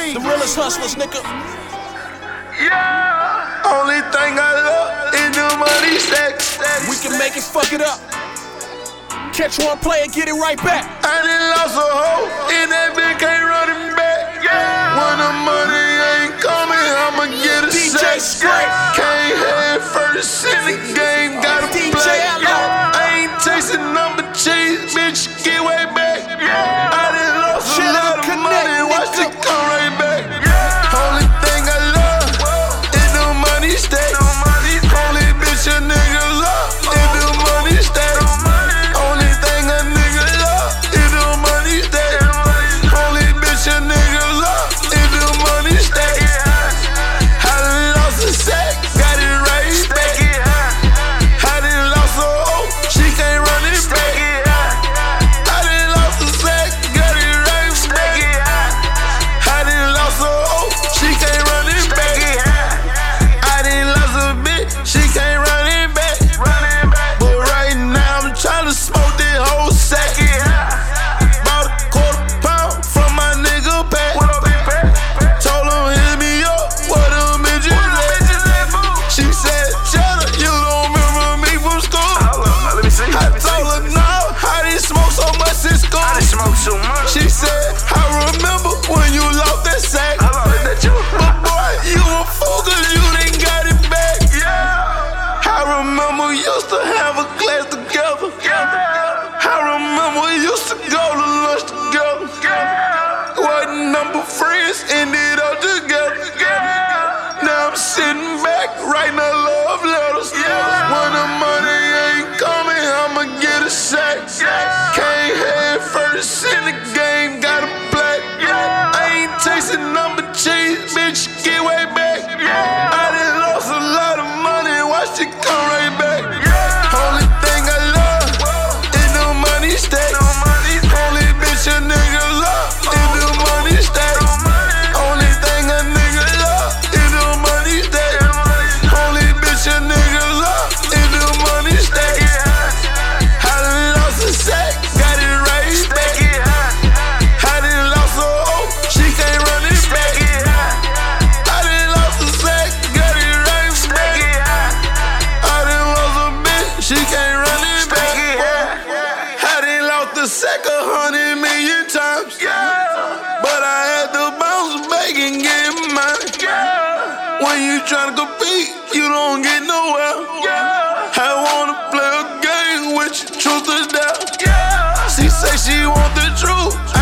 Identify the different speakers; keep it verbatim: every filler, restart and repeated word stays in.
Speaker 1: The realest hustlers, nigga.
Speaker 2: Yeah. Only thing I love is the money sex.
Speaker 1: We can make it, fuck it up. Catch one play and get it right back.
Speaker 2: I done lost a hoe, and that bitch can't run it back. Yeah. When the money ain't coming, I'ma get a
Speaker 1: D J
Speaker 2: sex.
Speaker 1: Scrape.
Speaker 2: Can't head first in the game, gotta
Speaker 1: D J
Speaker 2: play.
Speaker 1: Allo.
Speaker 2: I ain't chasing number cheese, bitch, get way back. Yeah. I done lost a lot of money, watch it come right back. Yeah. Only thing I love is the money stack. Only bitch a nigga love is the money stack. Only thing a nigga love is the money stack. Only bitch a nigga love is the money stack. I done lost a sack, got it right back. I done lost a hoe, she can't run it back. I done lost a sack, got it right back. I done lost a hoe, she can't run it back. I done lost a bitch, she can't run it back. But right now I'm tryna smoke this whole sack. Bought a quarter pound from my nigga Pat. Told him hit me up, what them bitches at? She said, Cheddar, you don't remember me from school. I told her no, I didn't smoke so much in school. She said, I remember when you lost that sack. But boy, you a fool cause you didn't got it back. I remember we used to have a class together. I remember we used to go to lunch together. Wasn't number friends, ended up together. Now I'm sitting back, writing her love letters. When the money ain't coming, I'ma get a sack. Can't head first in the game, got a black. I ain't chasing number cheese, bitch, get way back. I done lost a lot of money, watch it come right back. Only thing I love is the money stack. Only bitch a nigga love is the money stack. Only thing a nigga love is the money stack. Only bitch a nigga love is the money stack. I done lost a sack, got it right back. I done lost a hoe, she can't run it back. I done lost a sack, got it right back. I done lost a bitch, she can't run it back. I done lost a sack a hundred million times. But I had to bounce back and get mine. When you tryna compete, you don't get nowhere. I wanna play a game with you, truth or doubt. She say she want the truth.